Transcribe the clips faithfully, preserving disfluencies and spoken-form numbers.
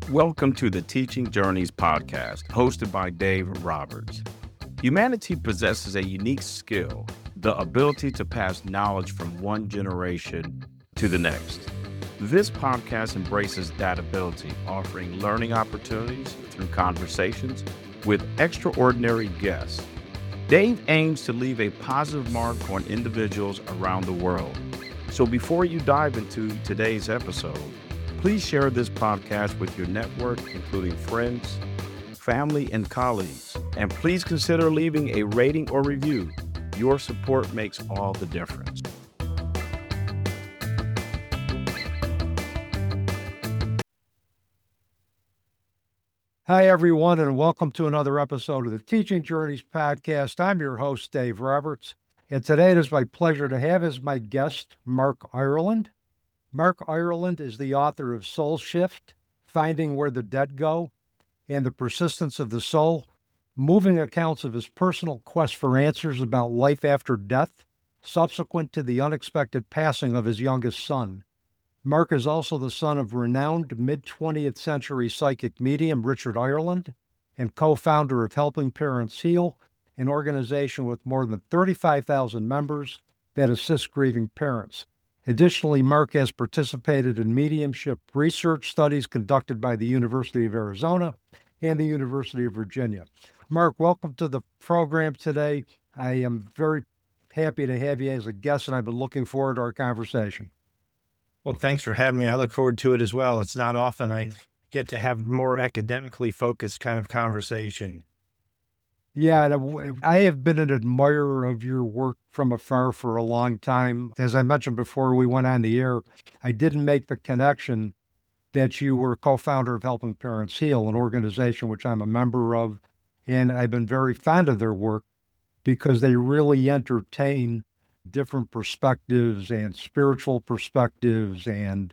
Welcome to the Teaching Journeys podcast, hosted by Dave Roberts. Humanity possesses a unique skill, the ability to pass knowledge from one generation to the next. This podcast embraces that ability, offering learning opportunities through conversations with extraordinary guests. Dave aims to leave a positive mark on individuals around the world. So before you dive into today's episode, please share this podcast with your network, including friends, family, and colleagues. And please consider leaving a rating or review. Your support makes all the difference. Hi, everyone, and welcome to another episode of the Teaching Journeys podcast. I'm your host, Dave Roberts, and today it is my pleasure to have as my guest, Mark Ireland. Mark Ireland is the author of Soul Shift, Finding Where the Dead Go, and The Persistence of the Soul, moving accounts of his personal quest for answers about life after death, subsequent to the unexpected passing of his youngest son. Mark is also the son of renowned mid-twentieth century psychic medium Richard Ireland and co-founder of Helping Parents Heal, an organization with more than thirty-five thousand members that assists grieving parents. Additionally, Mark has participated in mediumship research studies conducted by the University of Arizona and the University of Virginia. Mark, welcome to the program today. I am very happy to have you as a guest, and I've been looking forward to our conversation. Well, thanks for having me. I look forward to it as well. It's not often I get to have more academically focused kind of conversation. Yeah, and I have been an admirer of your work from afar for a long time. As I mentioned before we went on the air, I didn't make the connection that you were co-founder of Helping Parents Heal, an organization which I'm a member of, and I've been very fond of their work because they really entertain different perspectives and spiritual perspectives, and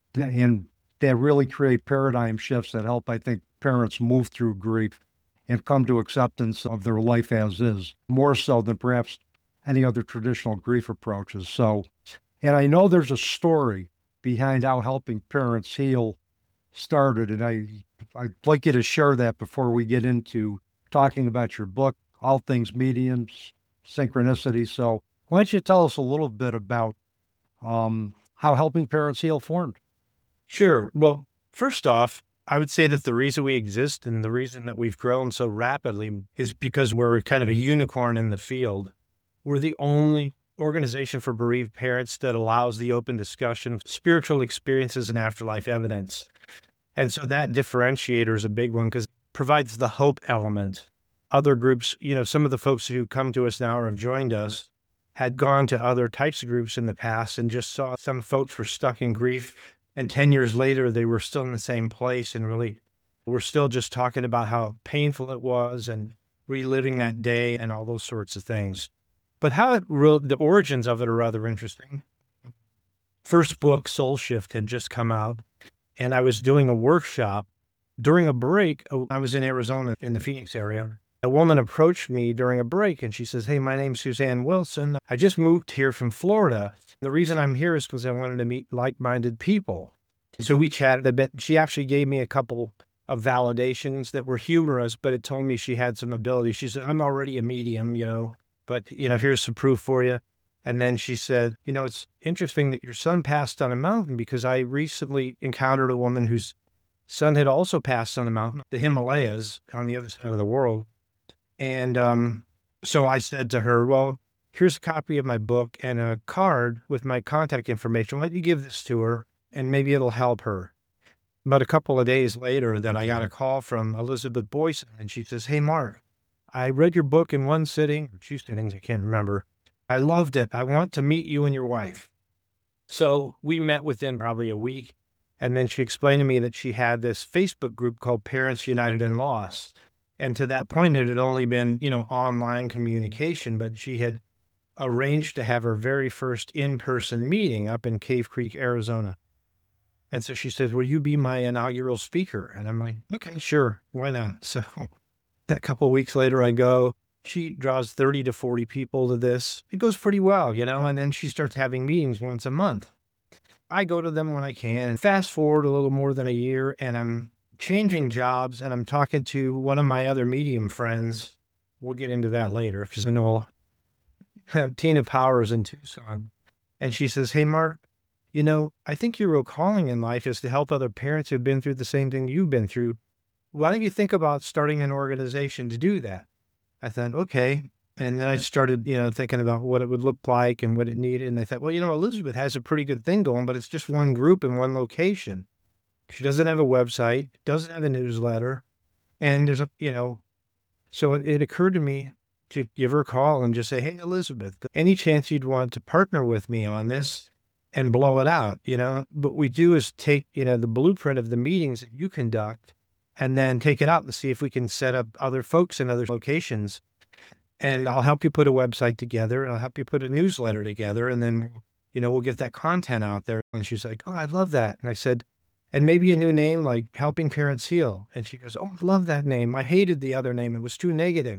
and they really create paradigm shifts that help, I think, parents move through grief and come to acceptance of their life as is, more so than perhaps any other traditional grief approaches. So, and I know there's a story behind how Helping Parents Heal started, and I, I'd like you to share that before we get into talking about your book, All Things Mediums, Synchronicity. So why don't you tell us a little bit about um, how Helping Parents Heal formed? Sure. Well, first off, I would say that the reason we exist and the reason that we've grown so rapidly is because we're kind of a unicorn in the field. We're the only organization for bereaved parents that allows the open discussion of spiritual experiences and afterlife evidence. And so that differentiator is a big one because it provides the hope element. Other groups, you know, some of the folks who come to us now or have joined us had gone to other types of groups in the past and just saw some folks were stuck in grief. And ten years later, they were still in the same place and really we're still just talking about how painful it was and reliving that day and all those sorts of things. But how it re- the origins of it are rather interesting. First book, Soul Shift, had just come out, and I was doing a workshop. During a break, I was in Arizona in the Phoenix area. A woman approached me during a break, and she says, "Hey, my name's Suzanne Wilson. I just moved here from Florida. The reason I'm here is because I wanted to meet like-minded people." So we chatted a bit. She actually gave me a couple of validations that were humorous, but it told me she had some ability. She said, "I'm already a medium, you know, but, you know, here's some proof for you." And then she said, "You know, it's interesting that your son passed on a mountain because I recently encountered a woman whose son had also passed on a mountain, the Himalayas on the other side of the world." And um, so I said to her, "Well, here's a copy of my book and a card with my contact information. Why don't you give this to her and maybe it'll help her?" But a couple of days later, then I got a call from Elizabeth Boyson, and she says, "Hey, Mark, I read your book in one sitting, or two sittings, I can't remember. I loved it. I want to meet you and your wife." So we met within probably a week. And then she explained to me that she had this Facebook group called Parents United in Loss. And to that point, it had only been, you know, online communication, but she had arranged to have her very first in-person meeting up in Cave Creek, Arizona. And so she says, "Will you be my inaugural speaker?" And I'm like, "Okay, sure. Why not?" So that couple of weeks later, I go. She draws thirty to forty people to this. It goes pretty well, you know, and then she starts having meetings once a month. I go to them when I can. Fast forward a little more than a year, and I'm changing jobs, and I'm talking to one of my other medium friends. We'll get into that later because I know Tina Powers in Tucson. And she says, "Hey, Mark, you know, I think your real calling in life is to help other parents who've been through the same thing you've been through. Why don't you think about starting an organization to do that?" I thought, okay. And then I started, you know, thinking about what it would look like and what it needed. And I thought, well, you know, Elizabeth has a pretty good thing going, but it's just one group in one location. She doesn't have a website, doesn't have a newsletter. And there's a, you know, so it, it occurred to me to give her a call and just say, "Hey, Elizabeth, any chance you'd want to partner with me on this and blow it out?" You know, what we do is take, you know, the blueprint of the meetings that you conduct and then take it out and see if we can set up other folks in other locations. And I'll help you put a website together, and I'll help you put a newsletter together. And then, you know, we'll get that content out there. And she's like, "Oh, I love that." And I said, "And maybe a new name like Helping Parents Heal." And she goes, "Oh, I love that name. I hated the other name. It was too negative."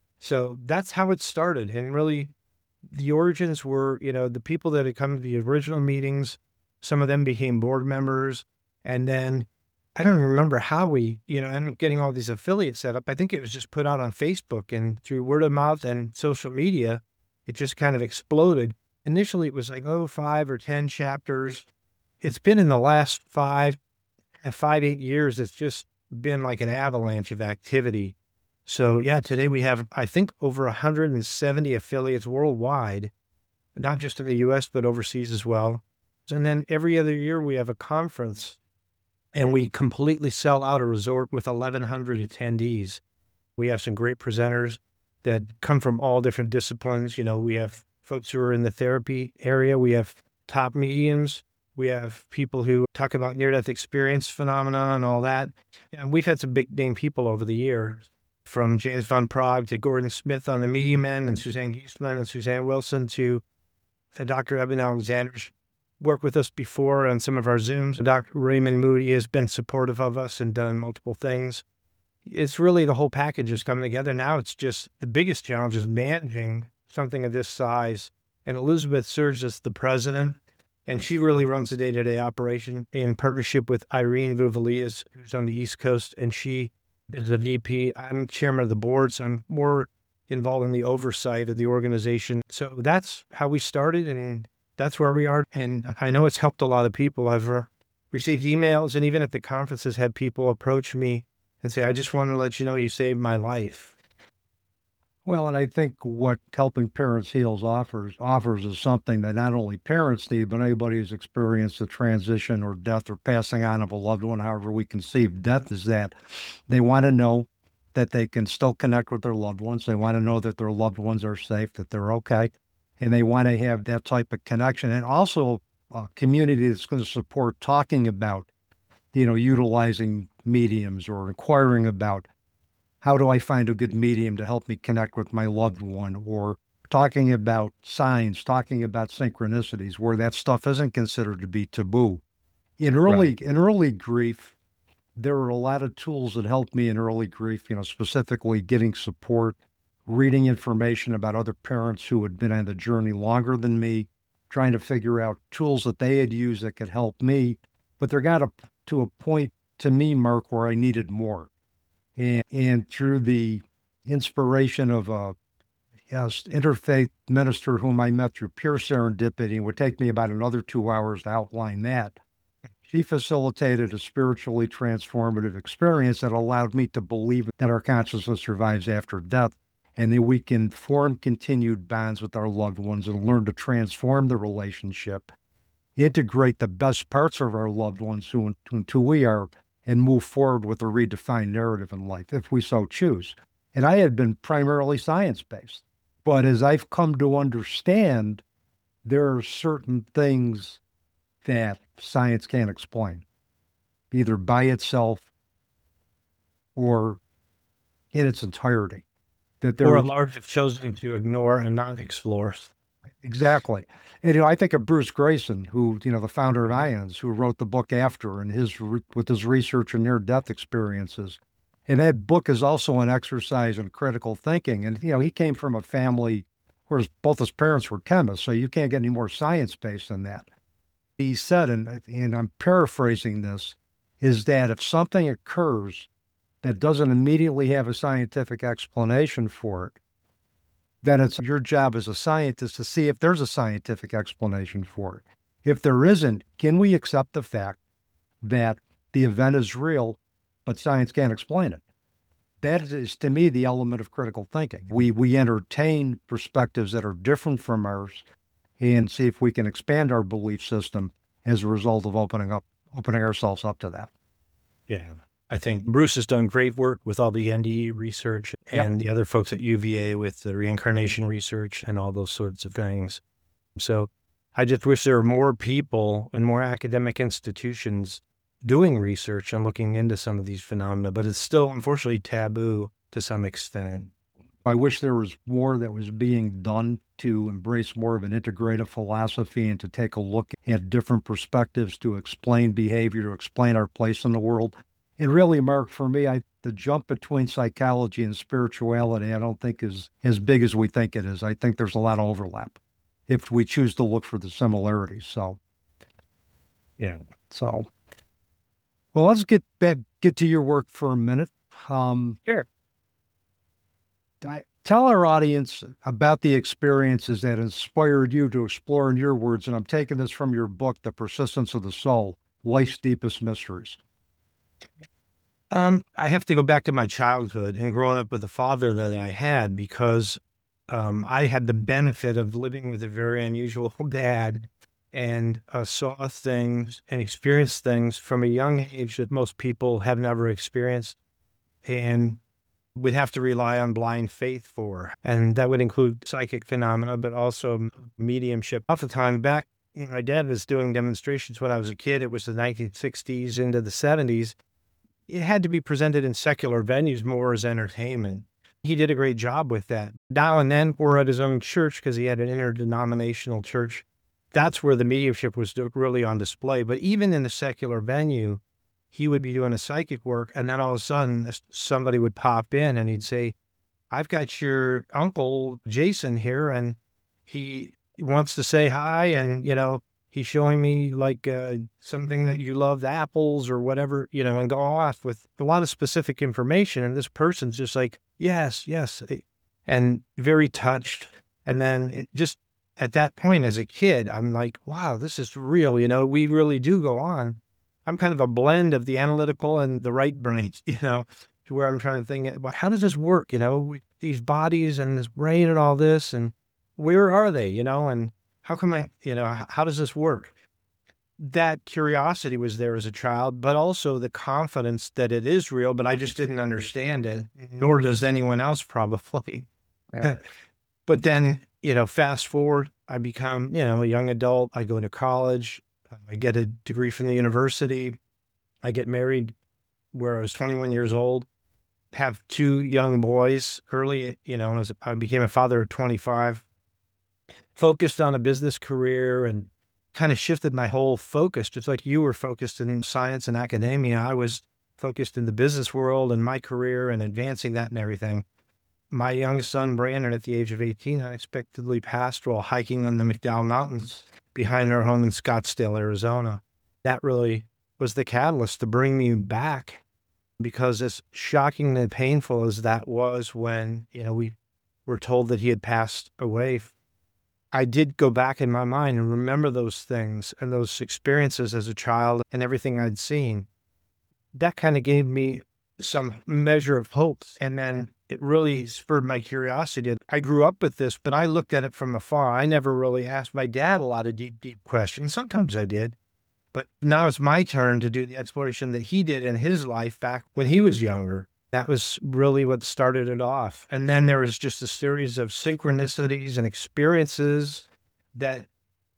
So that's how it started. And really the origins were, you know, the people that had come to the original meetings, some of them became board members. And then I don't remember how we, you know, ended up getting all these affiliates set up. I think it was just put out on Facebook, and through word of mouth and social media, it just kind of exploded. Initially, it was like, oh, five or ten chapters. It's been in the last five, uh, five, eight years. It's just been like an avalanche of activity. So yeah, today we have, I think, over one hundred seventy affiliates worldwide, not just in the U S, but overseas as well. And then every other year we have a conference, and we completely sell out a resort with eleven hundred attendees. We have some great presenters that come from all different disciplines. You know, we have folks who are in the therapy area. We have top mediums. We have people who talk about near-death experience phenomena and all that. And we've had some big name people over the years, from James Van Praagh to Gordon Smith on the medium end, and Suzanne Geisman and Suzanne Wilson to uh, Doctor Eben Alexander's worked with us before on some of our Zooms. Doctor Raymond Moody has been supportive of us and done multiple things. It's really the whole package is coming together. Now it's just the biggest challenge is managing something of this size. And Elizabeth serves as the president, and she really runs the day-to-day operation in partnership with Irene Vuvalias, who's on the East Coast, and she is the V P. I'm chairman of the board, so I'm more involved in the oversight of the organization. So that's how we started, and that's where we are. And I know it's helped a lot of people. I've uh, received emails, and even at the conferences had people approach me and say, "I just want to let you know you saved my life." Well, and I think what Helping Parents Heals offers offers is something that not only parents need, but anybody who's experienced the transition or death or passing on of a loved one, however we conceive death, is that they want to know that they can still connect with their loved ones. They want to know that their loved ones are safe, that they're okay. And they want to have that type of connection, and also a community that's going to support talking about, you know, utilizing mediums or inquiring about how do I find a good medium to help me connect with my loved one, or talking about signs, talking about synchronicities, where that stuff isn't considered to be taboo. In early, Right. in early grief, there were a lot of tools that helped me in early grief, you know, specifically getting support, reading information about other parents who had been on the journey longer than me, trying to figure out tools that they had used that could help me. But there got a, to a point to me, Mark, where I needed more. And, and through the inspiration of a yes, interfaith minister whom I met through pure serendipity, it would take me about another two hours to outline that. She facilitated a spiritually transformative experience that allowed me to believe that our consciousness survives after death, and that we can form continued bonds with our loved ones and learn to transform the relationship, integrate the best parts of our loved ones who, who we are, and move forward with a redefined narrative in life, if we so choose. And I had been primarily science-based. But as I've come to understand, there are certain things that science can't explain, either by itself or in its entirety. That there Or are at large have chosen to ignore and not explore. exactly. And, you know, I think of Bruce Grayson, who, you know, the founder of IONS, who wrote the book After, and his, with his research and near-death experiences. And that book is also an exercise in critical thinking. And, you know, he came from a family where his, both his parents were chemists, so you can't get any more science-based than that. He said, and, and I'm paraphrasing this, is that if something occurs that doesn't immediately have a scientific explanation for it, then it's your job as a scientist to see if there's a scientific explanation for it. If there isn't, can we accept the fact that the event is real, but science can't explain it? That is, to me, the element of critical thinking. We we entertain perspectives that are different from ours and see if we can expand our belief system as a result of opening up, opening ourselves up to that. Yeah. I think Bruce has done great work with all the N D E research and yep. the other folks at U V A with the reincarnation research and all those sorts of things. So I just wish there were more people and more academic institutions doing research and looking into some of these phenomena, but it's still unfortunately taboo to some extent. I wish there was more that was being done to embrace more of an integrative philosophy and to take a look at different perspectives to explain behavior, to explain our place in the world. And really, Mark, for me, I, the jump between psychology and spirituality, I don't think is as big as we think it is. I think there's a lot of overlap if we choose to look for the similarities. So, yeah. So, well, let's get back, get to your work for a minute. Um, sure. I, tell our audience about the experiences that inspired you to explore, in your words, and I'm taking this from your book, The Persistence of the Soul, Life's Deepest Mysteries. Um, I have to go back to my childhood and growing up with the father that I had, because um, I had the benefit of living with a very unusual dad and uh, saw things and experienced things from a young age that most people have never experienced and would have to rely on blind faith for. And that would include psychic phenomena, but also mediumship. Off the time back, you know, my dad was doing demonstrations when I was a kid. It was the nineteen sixties into the seventies. It had to be presented in secular venues more as entertainment. He did a great job with that. Now and then, or at his own church, because he had an interdenominational church, that's where the mediumship was really on display. But even in the secular venue, he would be doing a psychic work, and then all of a sudden, somebody would pop in and he'd say, I've got your uncle Jason here, and he wants to say hi, and, you know, he's showing me like uh, something that you love, apples or whatever, you know, and go off with a lot of specific information. And this person's just like, yes, yes, and very touched. And then it just at that point as a kid, I'm like, wow, this is real. You know, we really do go on. I'm kind of a blend of the analytical and the right brain, you know, to where I'm trying to think, well, how does this work? You know, we, these bodies and this brain and all this, and where are they, you know, and how come I, you know, how does this work? That curiosity was there as a child, but also the confidence that it is real, but I just didn't understand it, nor does anyone else probably. Yeah. But then, you know, fast forward, I become, you know, a young adult. I go to college. I get a degree from the university. I get married where I was twenty-one years old, have two young boys early, you know, as I became a father at twenty-five. Focused on a business career and kind of shifted my whole focus. Just like you were focused in science and academia, I was focused in the business world and my career and advancing that and everything. My young son, Brandon, at the age of eighteen, unexpectedly passed while hiking on the McDowell Mountains behind our home in Scottsdale, Arizona. That really was the catalyst to bring me back, because as shocking and painful as that was when, you know, we were told that he had passed away, I did go back in my mind and remember those things and those experiences as a child and everything I'd seen. That kind of gave me some measure of hope. And then it really spurred my curiosity. I grew up with this, but I looked at it from afar. I never really asked my dad a lot of deep, deep questions. Sometimes I did. But now it's my turn to do the exploration that he did in his life back when he was younger. That was really what started it off. And then there was just a series of synchronicities and experiences that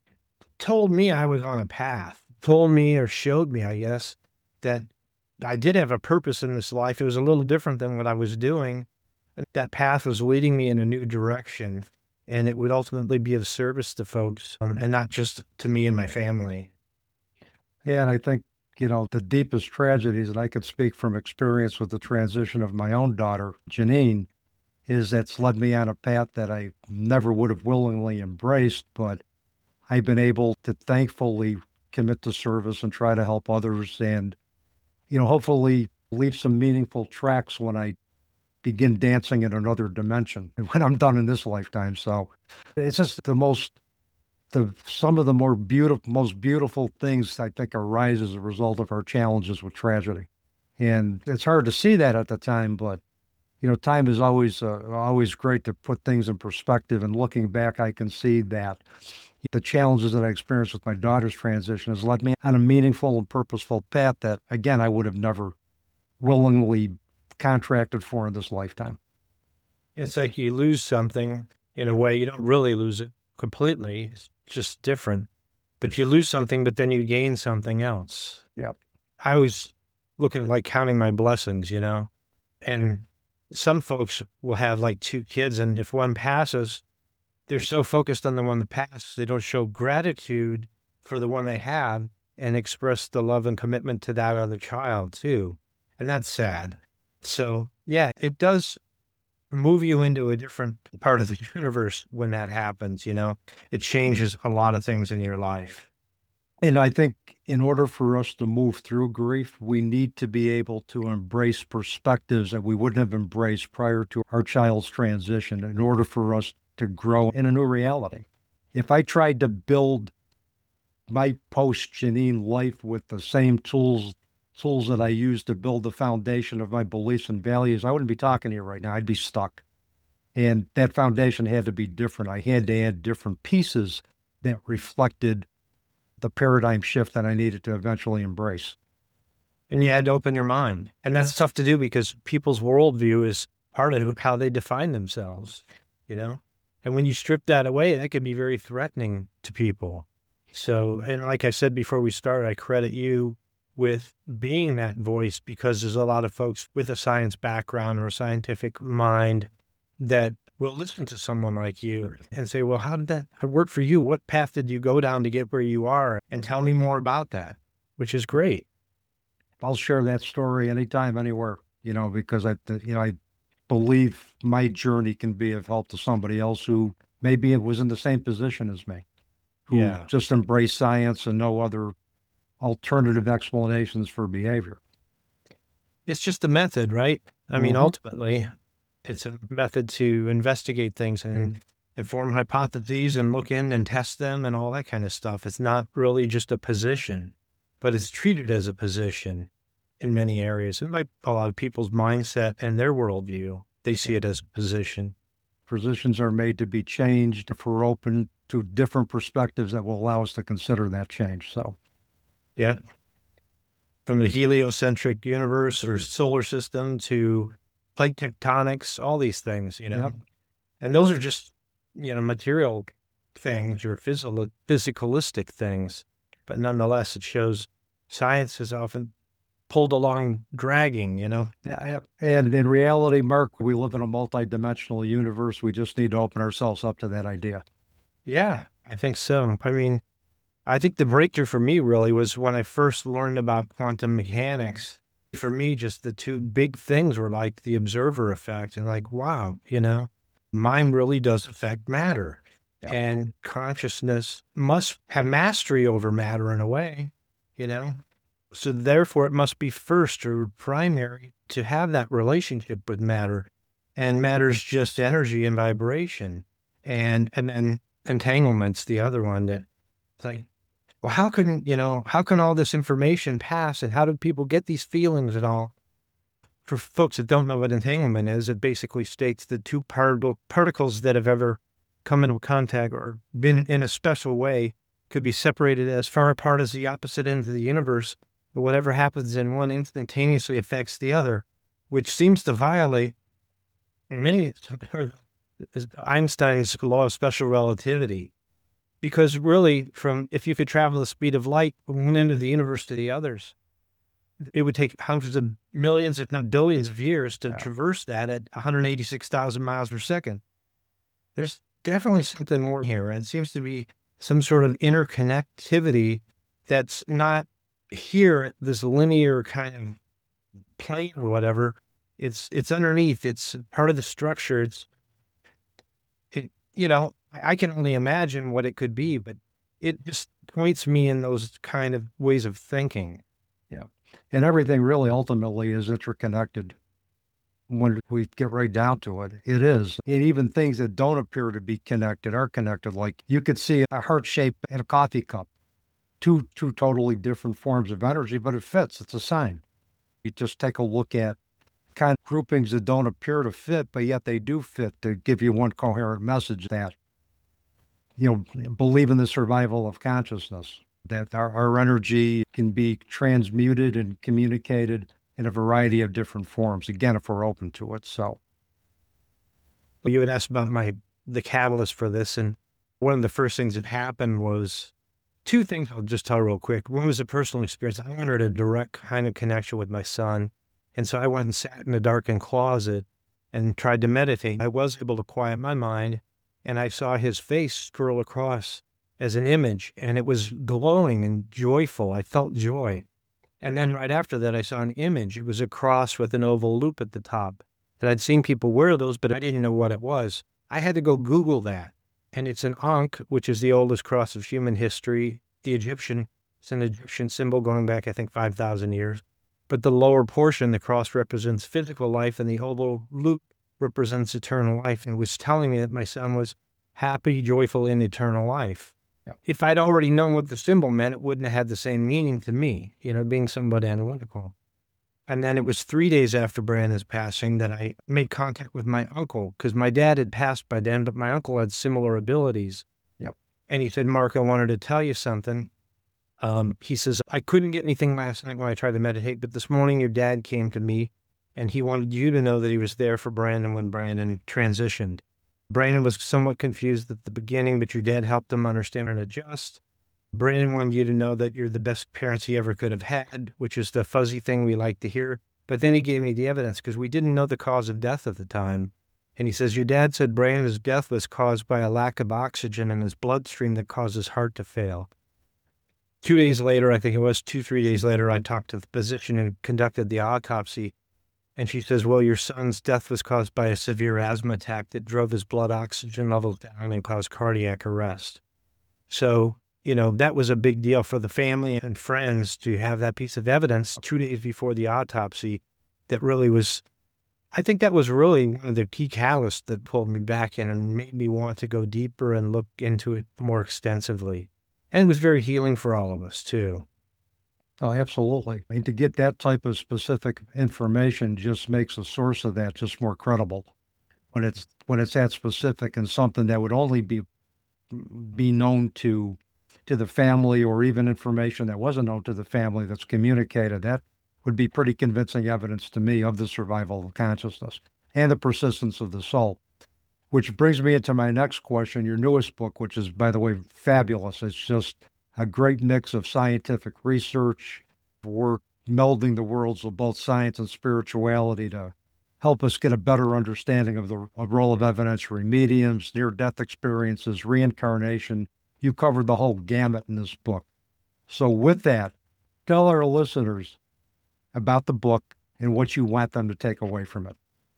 told me I was on a path, told me or showed me, I guess, that I did have a purpose in this life. It was a little different than what I was doing. That path was leading me in a new direction, and it would ultimately be of service to folks um, and not just to me and my family. Yeah, and I think, you know, the deepest tragedies, and I can speak from experience with the transition of my own daughter, Janine, is that's led me on a path that I never would have willingly embraced, but I've been able to thankfully commit to service and try to help others. And you know, hopefully leave some meaningful tracks when I begin dancing in another dimension when I'm done in this lifetime. So it's just the most, the some of the more beautiful, most beautiful things I think arise as a result of our challenges with tragedy. And it's hard to see that at the time, but you know, time is always uh, always great to put things in perspective. And looking back, I can see that the challenges that I experienced with my daughter's transition has led me on a meaningful and purposeful path that, again, I would have never willingly contracted for in this lifetime. It's like you lose something in a way. You don't really lose it completely. It's just different. But you lose something, but then you gain something else. Yep. I was looking like counting my blessings, you know, and some folks will have like two kids, and if one passes, they're so focused on the one that passed, they don't show gratitude for the one they have and express the love and commitment to that other child too. And that's sad. So yeah, it does move you into a different part of the universe when that happens, you know, it changes a lot of things in your life. And I think in order for us to move through grief, we need to be able to embrace perspectives that we wouldn't have embraced prior to our child's transition in order for us to grow in a new reality. If I tried to build my post-Janine life with the same tools tools that I used to build the foundation of my beliefs and values, I wouldn't be talking to you right now. I'd be stuck. And that foundation had to be different. I had to add different pieces that reflected the paradigm shift that I needed to eventually embrace. And you had to open your mind. And that's tough to do because people's worldview is part of how they define themselves, you know? And when you strip that away, that can be very threatening to people. So, and like I said before we started, I credit you with being that voice because there's a lot of folks with a science background or a scientific mind that will listen to someone like you and say, well, how did that work for you? What path did you go down to get where you are? And tell me more about that, which is great. I'll share that story anytime, anywhere, you know, because I, you know, I believe my journey can be of help to somebody else who maybe was in the same position as me, who Yeah. just embrace science and no other alternative explanations for behavior. It's just a method, right? I mean, Mhm. ultimately, it's a method to investigate things and inform hypotheses and look in and test them and all that kind of stuff. It's not really just a position, but it's treated as a position in many areas. And like a lot of people's mindset and their worldview, they see it as a position. Positions are made to be changed if we're open to different perspectives that will allow us to consider that change. So, Yeah. From the heliocentric universe or solar system to plate tectonics, all these things, you know, Yep. and those are just, you know, material things or physical, physicalistic things. But nonetheless, it shows science is often pulled along dragging, you know? yeah, and in reality, Mark, we live in a multidimensional universe. We just need to open ourselves up to that idea. Yeah, I think so. I mean, I think the breakthrough for me really was when I first learned about quantum mechanics. For me, just the two big things were like the observer effect and like, wow, you know, mind really does affect matter. Yep. And consciousness must have mastery over matter in a way, you know? So therefore it must be first or primary to have that relationship with matter. And matter's just energy and vibration. And, and then entanglement's the other one that it's like, well, how can, you know, how can all this information pass and how do people get these feelings and all? For folks that don't know what entanglement is, it basically states the two particle, particles that have ever come into contact or been in a special way could be separated as far apart as the opposite ends of the universe. But whatever happens in one instantaneously affects the other, which seems to violate many Einstein's law of special relativity. Because really, from if you could travel the speed of light from one end of the universe to the others, it would take hundreds of millions, if not billions of years to Yeah. traverse that at one hundred eighty-six thousand miles per second. There's definitely something more here. And it seems to be some sort of interconnectivity that's not here at this linear kind of plane or whatever. It's it's underneath. It's part of the structure. It's, it, you know, I can only imagine what it could be, but it just points me in those kind of ways of thinking. Yeah. And everything really ultimately is interconnected. When we get right down to it, it is. And even things that don't appear to be connected are connected. Like you could see a heart shape in a coffee cup, two two totally different forms of energy, but it fits. It's a sign. You just take a look at kind of groupings that don't appear to fit, but yet they do fit to give you one coherent message that, you know, believe in the survival of consciousness, that our, our energy can be transmuted and communicated in a variety of different forms, again, if we're open to it. So you had asked about my the catalyst for this, and one of the first things that happened was two things I'll just tell real quick. One was a personal experience. I wanted a direct kind of connection with my son, and so I went and sat in a darkened closet and tried to meditate. I was able to quiet my mind, and I saw his face scroll across as an image, and it was glowing and joyful. I felt joy. And then right after that, I saw an image. It was a cross with an oval loop at the top. And I'd seen people wear those, but I didn't know what it was. I had to go Google that. And it's an Ankh, which is the oldest cross of human history. The Egyptian, it's an Egyptian symbol going back, I think, five thousand years. But the lower portion, the cross represents physical life, and the oval loop represents eternal life. And it was telling me that my son was happy, joyful in eternal life. If I'd already known what the symbol meant, it wouldn't have had the same meaning to me, you know, being somewhat analytical. And then it was three days after Brandon's passing that I made contact with my uncle, because my dad had passed by then, but my uncle had similar abilities. Yep. And he said, Mark, I wanted to tell you something. Um, he says, I couldn't get anything last night when I tried to meditate, but this morning your dad came to me, and he wanted you to know that he was there for Brandon when Brandon transitioned. Brandon was somewhat confused at the beginning, but your dad helped him understand and adjust. Brandon wanted you to know that you're the best parents he ever could have had, which is the fuzzy thing we like to hear. But then he gave me the evidence, because we didn't know the cause of death at the time. And he says, your dad said Brandon's death was caused by a lack of oxygen in his bloodstream that caused his heart to fail. Two days later, I think it was two, three days later, I talked to the physician and conducted the autopsy. And she says, well, your son's death was caused by a severe asthma attack that drove his blood oxygen levels down and caused cardiac arrest. So, you know, that was a big deal for the family and friends to have that piece of evidence two days before the autopsy. That really was, I think that was really one of the key catalysts that pulled me back in and made me want to go deeper and look into it more extensively. And it was very healing for all of us, too. Oh, absolutely. I mean, to get that type of specific information just makes the source of that just more credible. When it's when it's that specific and something that would only be be known to to the family, or even information that wasn't known to the family that's communicated, that would be pretty convincing evidence to me of the survival of consciousness and the persistence of the soul. Which brings me into my next question, your newest book, which is, by the way, fabulous. It's just a great mix of scientific research, work melding the worlds of both science and spirituality to help us get a better understanding of the role of evidentiary mediums, near-death experiences, reincarnation. You covered the whole gamut in this book. So with that, tell our listeners about the book and what you want them to take away from it.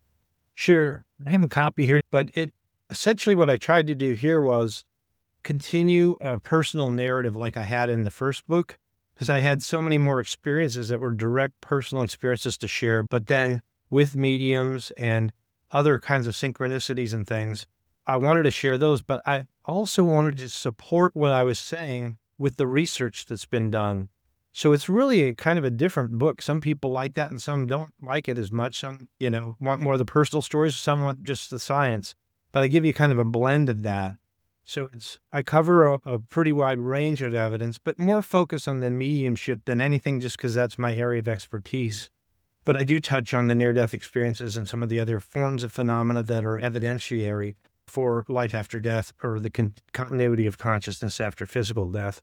Sure. I have a copy here, but it essentially what I tried to do here was continue a personal narrative like I had in the first book, because I had so many more experiences that were direct personal experiences to share, but then with mediums and other kinds of synchronicities and things, I wanted to share those, but I also wanted to support what I was saying with the research that's been done. So it's really a kind of a different book. Some people like that and some don't like it as much. Some, you know, want more of the personal stories, some want just the science, but I give you kind of a blend of that. So it's, I cover a, a pretty wide range of evidence, but more focus on the mediumship than anything, just because that's my area of expertise. But I do touch on the near-death experiences and some of the other forms of phenomena that are evidentiary for life after death, or the con- continuity of consciousness after physical death.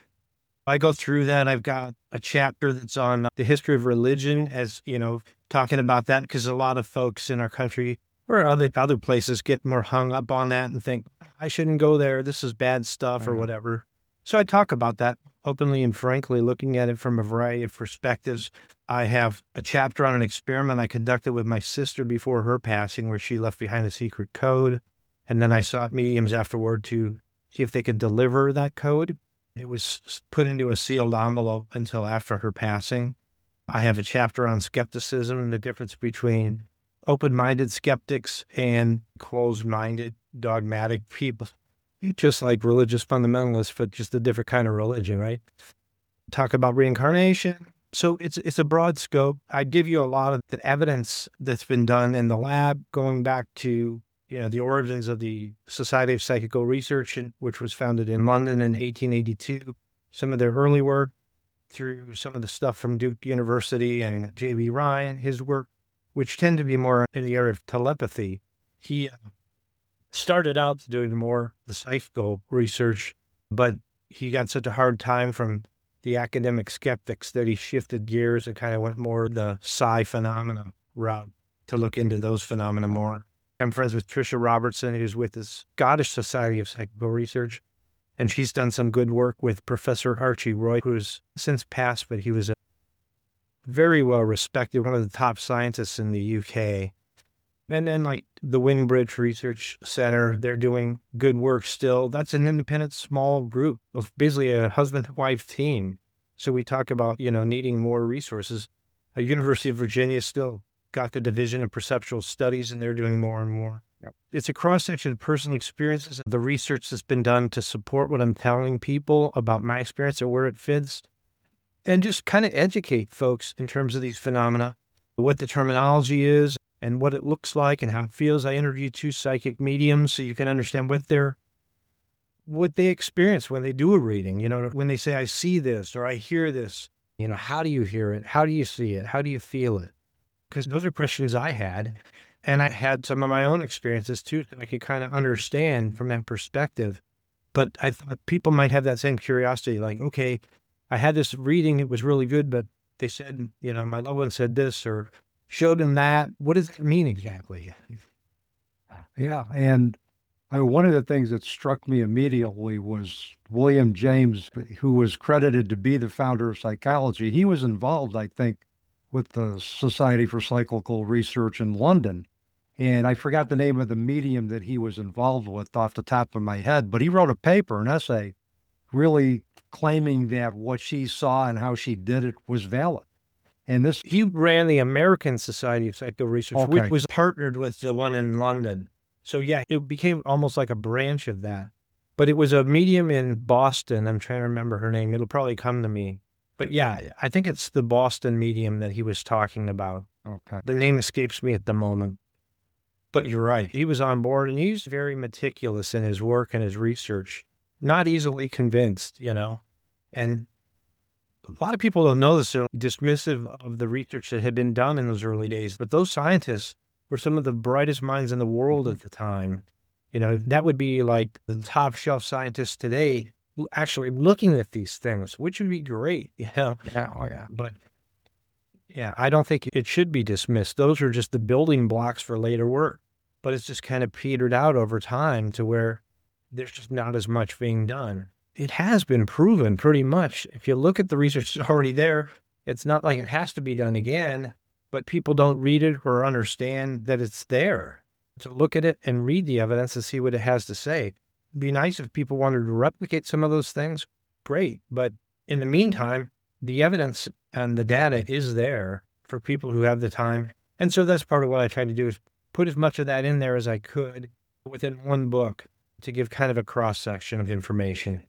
I go through that. I've got a chapter that's on the history of religion, as, you know, talking about that, because a lot of folks in our country or other other places get more hung up on that and think, I shouldn't go there, this is bad stuff, or whatever. So I talk about that openly and frankly, looking at it from a variety of perspectives. I have a chapter on an experiment I conducted with my sister before her passing, where she left behind a secret code. And then I sought mediums afterward to see if they could deliver that code. It was put into a sealed envelope until after her passing. I have a chapter on skepticism and the difference between open-minded skeptics and closed-minded, dogmatic people. Just like religious fundamentalists, but just a different kind of religion, right? Talk about reincarnation. So it's it's a broad scope. I give you a lot of the evidence that's been done in the lab, going back to you know the origins of the Society of Psychical Research, which was founded in London in eighteen eighty-two. Some of their early work, through some of the stuff from Duke University and J B Ryan, his work, which tend to be more in the area of telepathy. He uh, started out doing more the psychical research, but he got such a hard time from the academic skeptics that he shifted gears and kind of went more the psi phenomena route to look into those phenomena more. I'm friends with Tricia Robertson, who's with the Scottish Society of Psychical Research, and she's done some good work with Professor Archie Roy, who's since passed, but he was a very well respected, one of the top scientists in the U K. And then like the Windbridge Research Center, they're doing good work still. That's an independent small group of basically a husband and wife team. So we talk about, you know, needing more resources. The University of Virginia still got the Division of Perceptual Studies, and they're doing more and more. Yep. It's a cross-section of personal experiences, the research that's been done to support what I'm telling people about my experience and where it fits, and just kind of educate folks in terms of these phenomena, what the terminology is, and what it looks like and how it feels. I interviewed two psychic mediums so you can understand what they're, what they experience when they do a reading. You know, when they say, I see this or I hear this, you know, how do you hear it? How do you see it? How do you feel it? Because those are questions I had. And I had some of my own experiences too, that I could kind of understand from that perspective. But I thought people might have that same curiosity, like, okay, I had this reading, it was really good, but they said, you know, my loved one said this or showed them that. What does it mean exactly? Yeah. And I, one of the things that struck me immediately was William James, who was credited to be the founder of psychology. He was involved, I think, with the Society for Psychical Research in London. And I forgot the name of the medium that he was involved with off the top of my head, but he wrote a paper, an essay, really claiming that what she saw and how she did it was valid. And this, he ran the American Society of Psychical Research, okay. which was partnered with the one in London. So yeah, it became almost like a branch of that. But it was a medium in Boston. I'm trying to remember her name. It'll probably come to me. But yeah, I think it's the Boston medium that he was talking about. Okay. The name escapes me at the moment. But you're right. He was on board, and he's very meticulous in his work and his research. Not easily convinced, you know. And a lot of people don't know this. They're dismissive of the research that had been done in those early days. But those scientists were some of the brightest minds in the world at the time. You know, that would be like the top shelf scientists today actually looking at these things, which would be great. You know? Yeah, oh yeah. But yeah, I don't think it should be dismissed. Those are just the building blocks for later work. But it's just kind of petered out over time to where there's just not as much being done. It has been proven pretty much. If you look at the research that's already there, it's not like it has to be done again, but people don't read it or understand that it's there. To look at it and read the evidence and see what it has to say. It'd be nice if people wanted to replicate some of those things. Great. But in the meantime, the evidence and the data is there for people who have the time. And so that's part of what I try to do is put as much of that in there as I could within one book to give kind of a cross-section of information.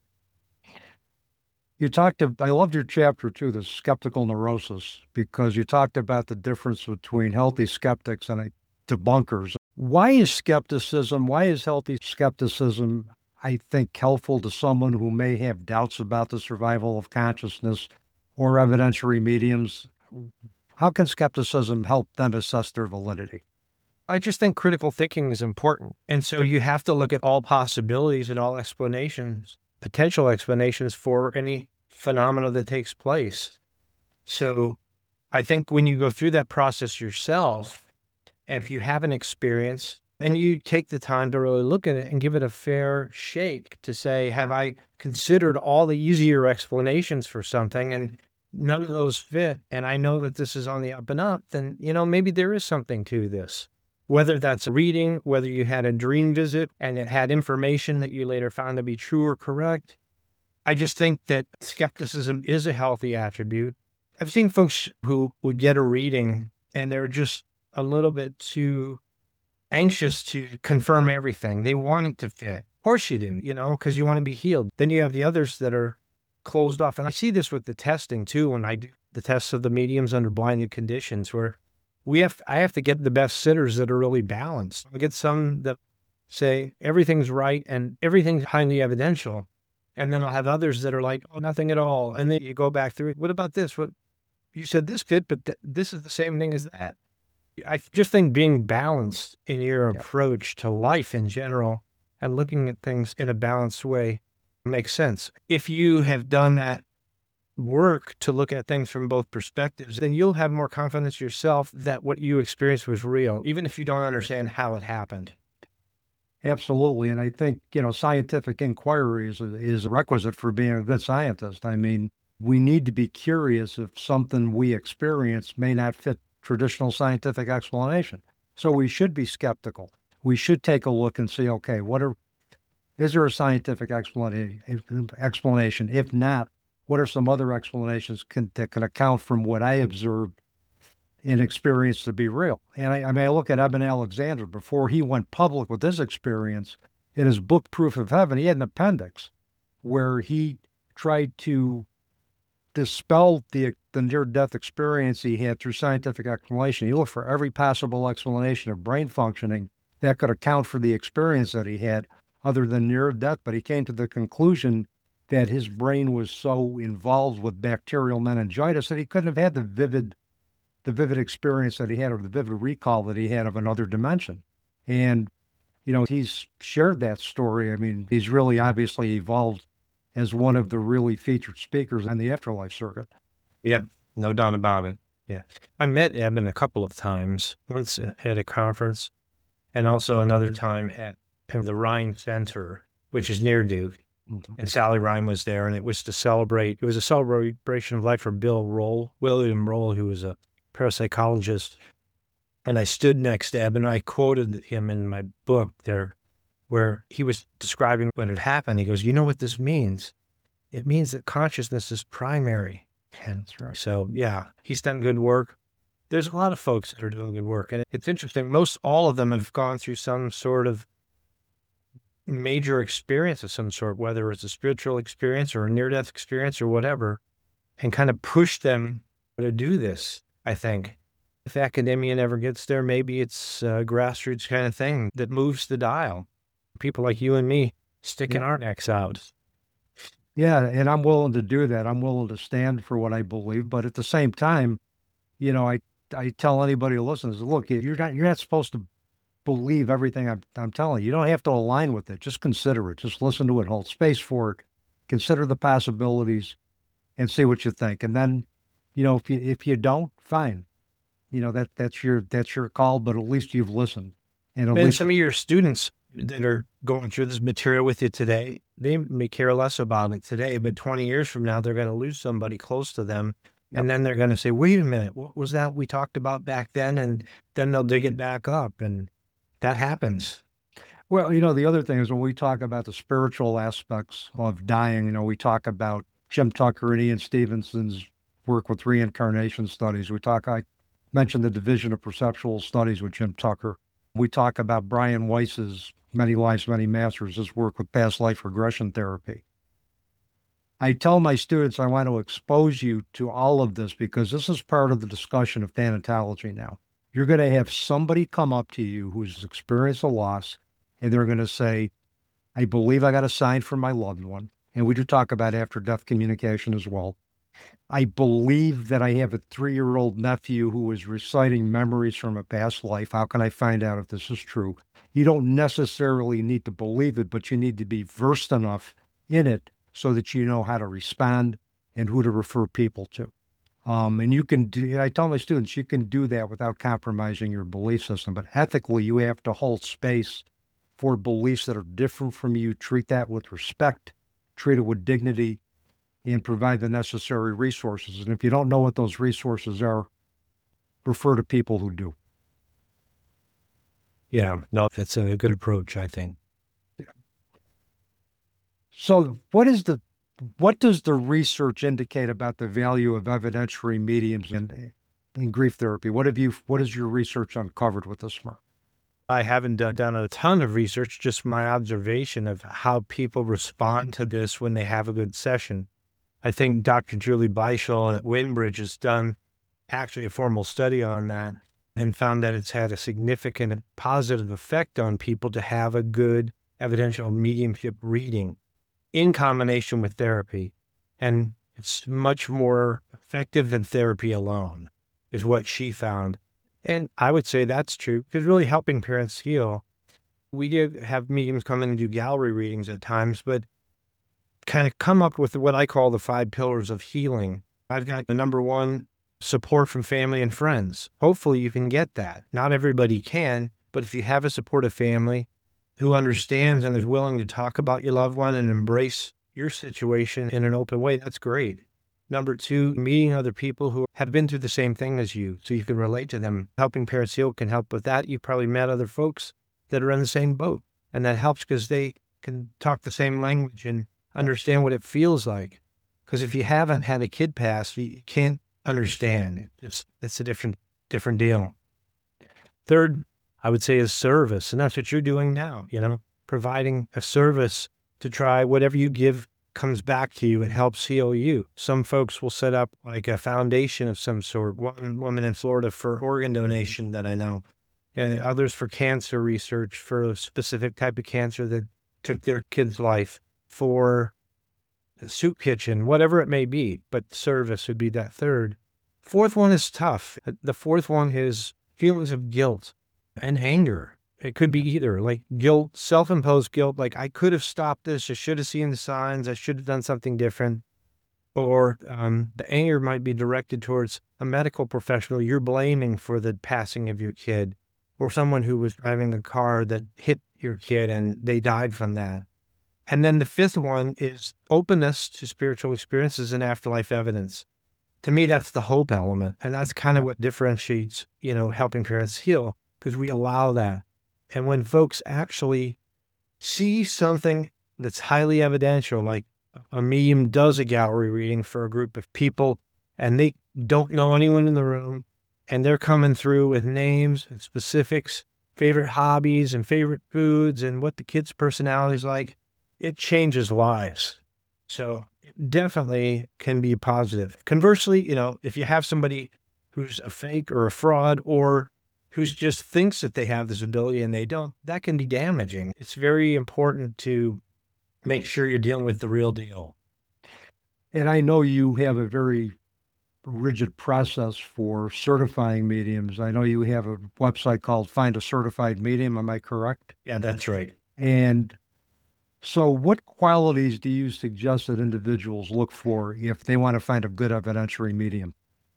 You talked, to, I loved your chapter too, the skeptical neurosis, because you talked about the difference between healthy skeptics and debunkers. Why is skepticism, why is healthy skepticism, I think, helpful to someone who may have doubts about the survival of consciousness or evidentiary mediums? How can skepticism help them assess their validity? I just think critical thinking is important. And so you have to look at all possibilities and all explanations, potential explanations for any phenomena that takes place. So I think when you go through that process yourself, and if you have an experience and you take the time to really look at it and give it a fair shake to say, have I considered all the easier explanations for something and none of those fit, and I know that this is on the up and up, then, you know, maybe there is something to this. Whether that's a reading, whether you had a dream visit and it had information that you later found to be true or correct. I just think that skepticism is a healthy attribute. I've seen folks who would get a reading and they're just a little bit too anxious to confirm everything. They want it to fit. Of course you do, you know, because you want to be healed. Then you have the others that are closed off. And I see this with the testing too, when I do the tests of the mediums under blinded conditions, where we have, I have to get the best sitters that are really balanced. I get some that say everything's right and everything's highly evidential. And then I'll have others that are like, oh, nothing at all. And then you go back through it. What about this? What you said this fit, but th- this is the same thing as that. I just think being balanced in your Yeah. approach to life in general and looking at things in a balanced way makes sense. If you have done that work to look at things from both perspectives, then you'll have more confidence yourself that what you experienced was real, even if you don't understand how it happened. Absolutely. And I think, you know, scientific inquiry is a, is a requisite for being a good scientist. I mean, we need to be curious if something we experience may not fit traditional scientific explanation. So we should be skeptical. We should take a look and see, okay, what are, is there a scientific explanation? explanation? If not, what are some other explanations can, that can account from what I observed and experienced to be real? And I, I mean, I look at Eben Alexander before he went public with his experience. In his book, Proof of Heaven, he had an appendix where he tried to dispel the, the near-death experience he had through scientific explanation. He looked for every possible explanation of brain functioning that could account for the experience that he had other than near-death, but he came to the conclusion that his brain was so involved with bacterial meningitis that he couldn't have had the vivid the vivid experience that he had, or the vivid recall that he had of another dimension. And, you know, he's shared that story. I mean, he's really obviously evolved as one of the really featured speakers on the afterlife circuit. Yeah, no doubt about it. Yeah. I met Eben a couple of times, once at a conference and also another time at the Rhine Center, which is near Duke. Mm-hmm. And Sally Rhine was there, and it was to celebrate, it was a celebration of life for Bill Roll, William Roll, who was a parapsychologist. And I stood next to Eben, and I quoted him in my book there, where he was describing what had happened. He goes, you know what this means? It means that consciousness is primary. And That's right. so, yeah, he's done good work. There's a lot of folks that are doing good work. And it's interesting. Most all of them have gone through some sort of major experience of some sort, whether it's a spiritual experience or a near-death experience or whatever, and kind of push them to do this, I think. If academia never gets there, maybe it's a grassroots kind of thing that moves the dial. People like you and me sticking Yeah. our necks out. Yeah, and I'm willing to do that. I'm willing to stand for what I believe, but at the same time, you know, I I tell anybody who listens, look, you're not you're not supposed to believe everything I'm I'm telling you. You don't have to align with it. Just consider it. Just listen to it. Hold space for it. Consider the possibilities, and see what you think. And then, you know, if you if you don't, fine. You know, that that's your that's your call. But at least you've listened. And at And least some of your students that are going through this material with you today, they may care less about it today, but twenty years from now, they're going to lose somebody close to them. Yep. And then they're going to say, wait a minute, what was that we talked about back then? And then they'll dig it back up. And that happens. Well, you know, the other thing is when we talk about the spiritual aspects of dying, you know, we talk about Jim Tucker and Ian Stevenson's work with reincarnation studies. We talk, I mentioned the division of perceptual studies with Jim Tucker. We talk about Brian Weiss's Many Lives, Many Masters, his work with past life regression therapy. I tell my students I want to expose you to all of this because this is part of the discussion of thanatology now. You're going to have somebody come up to you who's experienced a loss, and they're going to say, I believe I got a sign from my loved one. And we do talk about after-death communication as well. I believe that I have a three-year-old nephew who is reciting memories from a past life. How can I find out if this is true? You don't necessarily need to believe it, but you need to be versed enough in it so that you know how to respond and who to refer people to. Um, and you can do, I tell my students, you can do that without compromising your belief system, but ethically you have to hold space for beliefs that are different from you, treat that with respect, treat it with dignity, and provide the necessary resources. And if you don't know what those resources are, refer to people who do. Yeah, no, that's a good approach, I think. So what is the what does the research indicate about the value of evidentiary mediums in, in grief therapy? What have you, what has your research uncovered with this, Mark? I haven't done, done a ton of research, just my observation of how people respond to this when they have a good session. I think Doctor Julie Beischel at Windbridge has done actually a formal study on that and found that it's had a significant positive effect on people to have a good evidential mediumship reading in combination with therapy. And it's much more effective than therapy alone, is what she found. And I would say that's true, because really helping parents heal. We do have mediums come in and do gallery readings at times, but kind of come up with what I call the five pillars of healing. I've got the number one, support from family and friends. Hopefully you can get that. Not everybody can, but if you have a supportive family who understands and is willing to talk about your loved one and embrace your situation in an open way, that's great. Number two, meeting other people who have been through the same thing as you, so you can relate to them. Helping Parents Heal can help with that. You've probably met other folks that are in the same boat, and that helps because they can talk the same language and understand what it feels like. Because if you haven't had a kid pass, you can't understand. It's, it's a different, different deal. Third, I would say is service. And that's what you're doing now, you know, providing a service to try whatever you give comes back to you. It helps heal you. Some folks will set up like a foundation of some sort. One woman in Florida for organ donation that I know, and others for cancer research, for a specific type of cancer that took their kid's life, for a soup kitchen, whatever it may be, but service would be that third. Fourth one is tough. The fourth one is feelings of guilt and anger. It could be either like guilt, self-imposed guilt, like I could have stopped this, I should have seen the signs, I should have done something different. Or um, the anger might be directed towards a medical professional you're blaming for the passing of your kid, or someone who was driving the car that hit your kid and they died from that. And then the fifth one is openness to spiritual experiences and afterlife evidence. To me, that's the hope element. And that's kind of what differentiates, you know, Helping Parents Heal, because we allow that. And when folks actually see something that's highly evidential, like a medium does a gallery reading for a group of people and they don't know anyone in the room, and they're coming through with names and specifics, favorite hobbies and favorite foods and what the kid's personality is like, it changes lives. So it definitely can be positive. Conversely, you know, if you have somebody who's a fake or a fraud, or who just thinks that they have this ability and they don't, that can be damaging. It's very important to make sure you're dealing with the real deal. And I know you have a very rigid process for certifying mediums. I know you have a website called Find a Certified Medium. Am I correct? Yeah, that's right. And so what qualities do you suggest that individuals look for if they want to find a good evidentiary medium?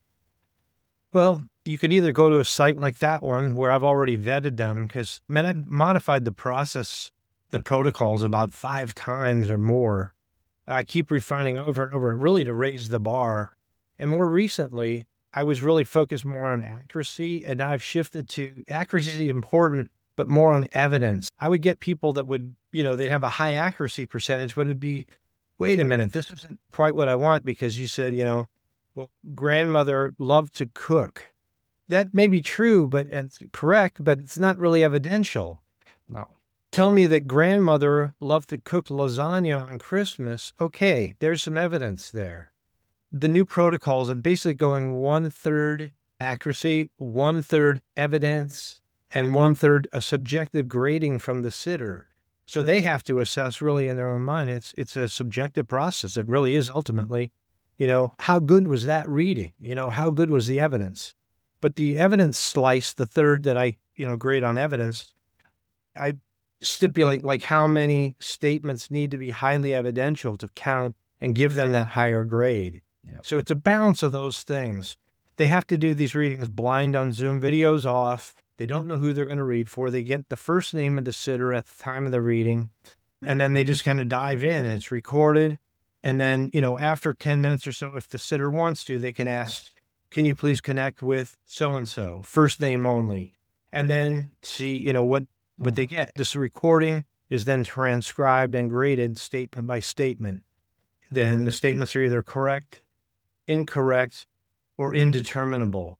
Well, you could either go to a site like that one where I've already vetted them, because, man, I've modified the process, the protocols about five times or more. I keep refining over and over, really to raise the bar. And more recently, I was really focused more on accuracy, and I've shifted to accuracy important, but more on evidence. I would get people that would, you know, they'd have a high accuracy percentage, but it'd be, wait a minute, this isn't quite what I want, because you said, you know, well, grandmother loved to cook. That may be true, but it's correct, but it's not really evidential. No. Tell me that grandmother loved to cook lasagna on Christmas. Okay, there's some evidence there. The new protocols are basically going one third accuracy, one third evidence, and one third a subjective grading from the sitter. So they have to assess really in their own mind. It's it's a subjective process. It really is ultimately, you know, how good was that reading? You know, how good was the evidence? But the evidence slice, the third that I, you know, grade on evidence, I stipulate like how many statements need to be highly evidential to count and give them that higher grade. Yep. So it's a balance of those things. They have to do these readings blind on Zoom, videos off. They don't know who they're going to read for. They get the first name of the sitter at the time of the reading, and then they just kind of dive in, and it's recorded. And then, you know, after ten minutes or so, if the sitter wants to, they can ask, can you please connect with so-and-so, first name only, and then see, you know, what, what they get. This recording is then transcribed and graded statement by statement. then the statements are either correct, incorrect, or indeterminable.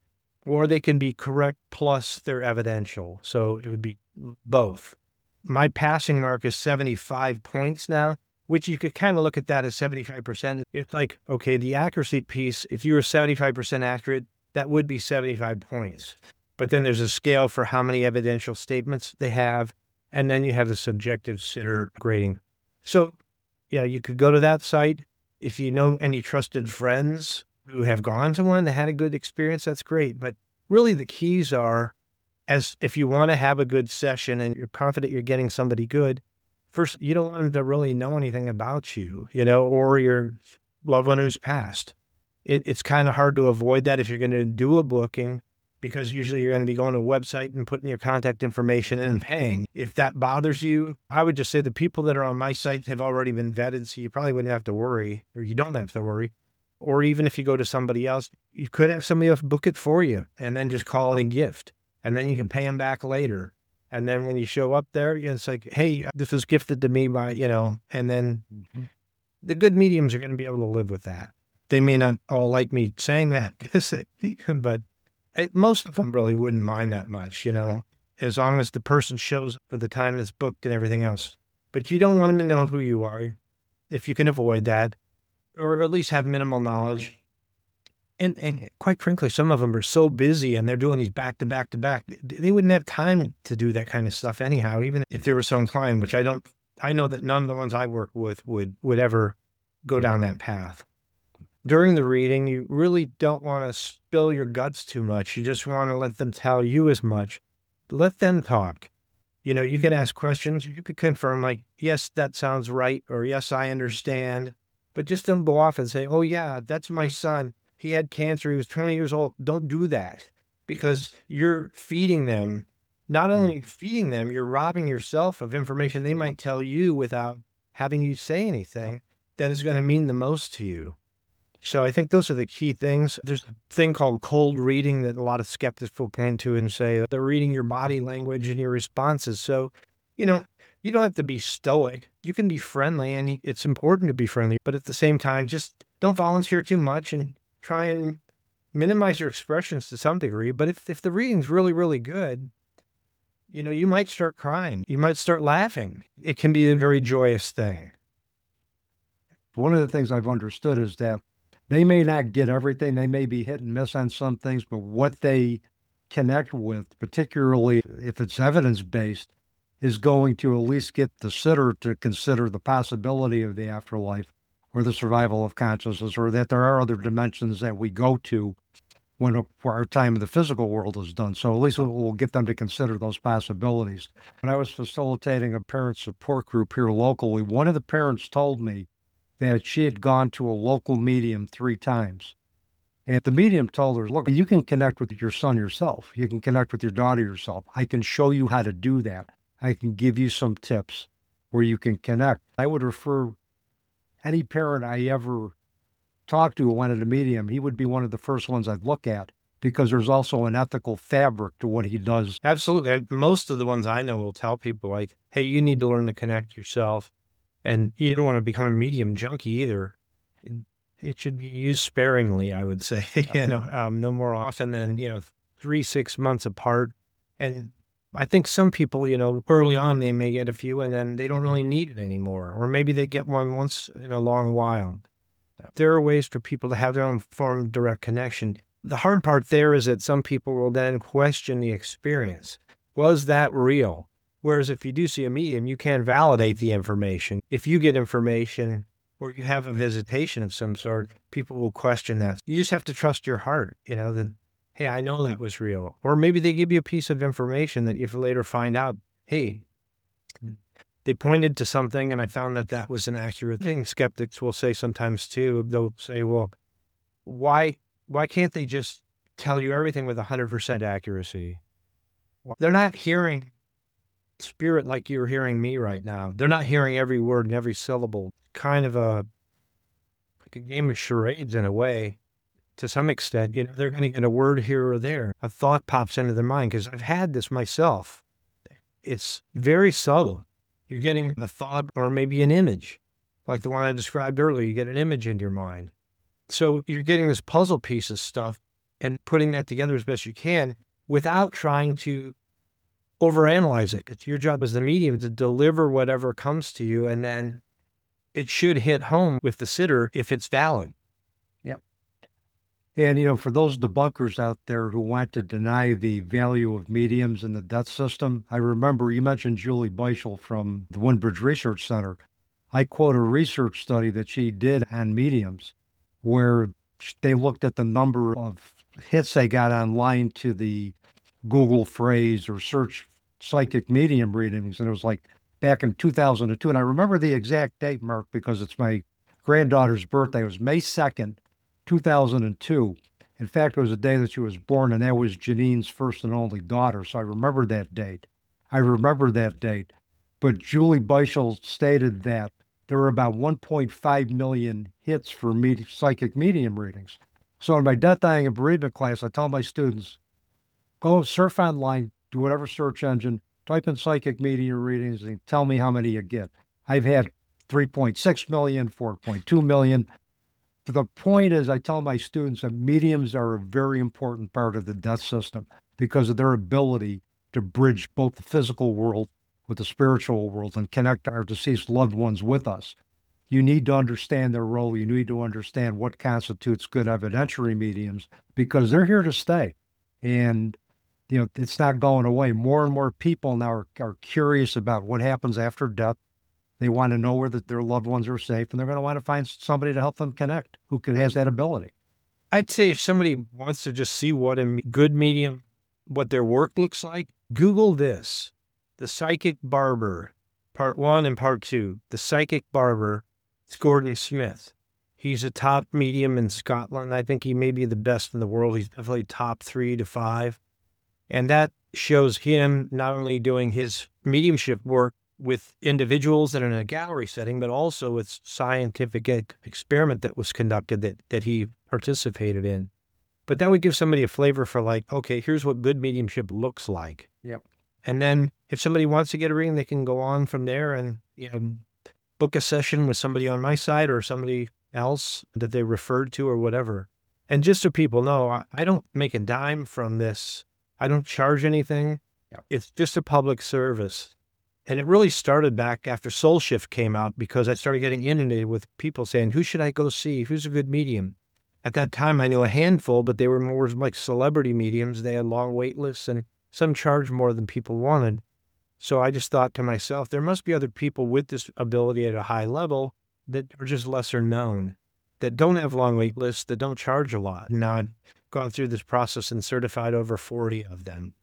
Or they can be correct plus they're evidential. So it would be both. My passing mark is seventy-five points now, which you could kind of look at that as seventy-five percent. It's like, okay, the accuracy piece, if you were seventy-five percent accurate, that would be seventy-five points. But then there's a scale for how many evidential statements they have. And then you have the subjective sitter grading. So yeah, you could go to that site. If you know any trusted friends who have gone to one that had a good experience, that's great. But really the keys are, as if you want to have a good session and you're confident you're getting somebody good, first, you don't want them to really know anything about you, you know, or your loved one who's passed. It, it's kind of hard to avoid that if you're going to do a booking, because usually you're going to be going to a website and putting your contact information in and paying. If that bothers you, I would just say the people that are on my site have already been vetted, so you probably wouldn't have to worry, or you don't have to worry. Or even if you go to somebody else, you could have somebody else book it for you and then just call it a gift. And then you can pay them back later. And then when you show up there, it's like, hey, this was gifted to me by, you know, and then mm-hmm. the good mediums are going to be able to live with that. They may not all like me saying that, but it, most of them really wouldn't mind that much, you know, as long as the person shows up for the time that's booked and everything else. But you don't want them to know who you are, if you can avoid that, or at least have minimal knowledge. And, and quite frankly, some of them are so busy and they're doing these back to back to back. They wouldn't have time to do that kind of stuff anyhow, even if they were so inclined, which I don't, I know that none of the ones I work with would, would ever go down that path. During the reading, you really don't want to spill your guts too much. You just want to let them tell you as much. Let them talk. You know, you can ask questions. You could confirm like, yes, that sounds right. Or yes, I understand. But just don't go off and say, oh yeah, that's my son. He had cancer. He was twenty years old. Don't do that, because you're feeding them. Not only feeding them, you're robbing yourself of information they might tell you without having you say anything that is going to mean the most to you. So I think those are the key things. There's a thing called cold reading that a lot of skeptics will point to and say they're reading your body language and your responses. So, you know, you don't have to be stoic. You can be friendly, and it's important to be friendly, but at the same time, just don't volunteer too much and try and minimize your expressions to some degree. But if, if the reading's really, really good, you know, you might start crying. You might start laughing. It can be a very joyous thing. One of the things I've understood is that they may not get everything. They may be hit and miss on some things, but what they connect with, particularly if it's evidence-based, is going to at least get the sitter to consider the possibility of the afterlife or the survival of consciousness, or that there are other dimensions that we go to when our time in the physical world is done. So at least we'll get them to consider those possibilities. When I was facilitating a parent support group here locally, one of the parents told me that she had gone to a local medium three times. And the medium told her, look, you can connect with your son yourself. You can connect with your daughter yourself. I can show you how to do that. I can give you some tips where you can connect. I would refer any parent I ever talked to who wanted a medium, he would be one of the first ones I'd look at, because there's also an ethical fabric to what he does. Absolutely. Most of the ones I know will tell people like, hey, you need to learn to connect yourself. And you don't want to become a medium junkie either. It should be used sparingly, I would say, you know, um, no more often than, you know, three, six months apart. And I think some people, you know, early on, they may get a few and then they don't really need it anymore. Or maybe they get one once in a long while. There are ways for people to have their own form of direct connection. The hard part there is that some people will then question the experience. Was that real? Whereas if you do see a medium, you can validate the information. If you get information or you have a visitation of some sort, people will question that. You just have to trust your heart, you know, that, hey, I know that was real. Or maybe they give you a piece of information that you later find out, hey, they pointed to something and I found that that was an accurate thing. Skeptics will say sometimes too, they'll say, well, why, why can't they just tell you everything with one hundred percent accuracy? Well, they're not hearing spirit like you're hearing me right now. They're not hearing every word and every syllable. Kind of a like a game of charades in a way, to some extent. You know, they're going to get a word here or there. A thought pops into their mind, because I've had this myself. It's very subtle. You're getting a thought or maybe an image, like the one I described earlier. You get an image in your mind. So you're getting this puzzle piece of stuff and putting that together as best you can without trying to overanalyze it. It's your job as the medium to deliver whatever comes to you, and then it should hit home with the sitter if it's valid. And, you know, for those debunkers out there who want to deny the value of mediums in the death system, I remember you mentioned Julie Beischel from the Woodbridge Research Center. I quote a research study that she did on mediums where they looked at the number of hits they got online to the Google phrase or search psychic medium readings. And it was like back in two thousand two. And I remember the exact date, Mark, because it's my granddaughter's birthday. It was May second, two thousand two. In fact, it was the day that she was born, and that was Janine's first and only daughter. So I remember that date. I remember that date. But Julie Beischel stated that there were about one point five million hits for med- psychic medium readings. So in my death, dying, and bereavement class, I tell my students, go surf online, do whatever search engine, type in psychic medium readings, and tell me how many you get. I've had three point six million, four point two million. The point is, I tell my students that mediums are a very important part of the death system because of their ability to bridge both the physical world with the spiritual world and connect our deceased loved ones with us. You need to understand their role. You need to understand what constitutes good evidentiary mediums because they're here to stay. And, you know, it's not going away. More and more people now are, are curious about what happens after death. They want to know where the, their loved ones are safe, and they're going to want to find somebody to help them connect who can, has that ability. I'd say if somebody wants to just see what a good medium, what their work looks like, Google this, The Psychic Barber, part one and part two. The Psychic Barber, it's Gordon Smith. He's a top medium in Scotland. I think he may be the best in the world. He's definitely top three to five. And that shows him not only doing his mediumship work with individuals and in a gallery setting, but also with scientific experiment that was conducted that, that he participated in. But that would give somebody a flavor for like, okay, here's what good mediumship looks like. Yep. And then if somebody wants to get a reading, they can go on from there and, you know, book a session with somebody on my side or somebody else that they referred to or whatever. And just so people know, I, I don't make a dime from this. I don't charge anything. Yep. It's just a public service. And it really started back after Soul Shift came out because I started getting inundated with people saying, who should I go see? Who's a good medium? At that time, I knew a handful, but they were more like celebrity mediums. They had long wait lists and some charged more than people wanted. So I just thought to myself, there must be other people with this ability at a high level that are just lesser known, that don't have long wait lists, that don't charge a lot. Now I've gone through this process and certified over forty of them.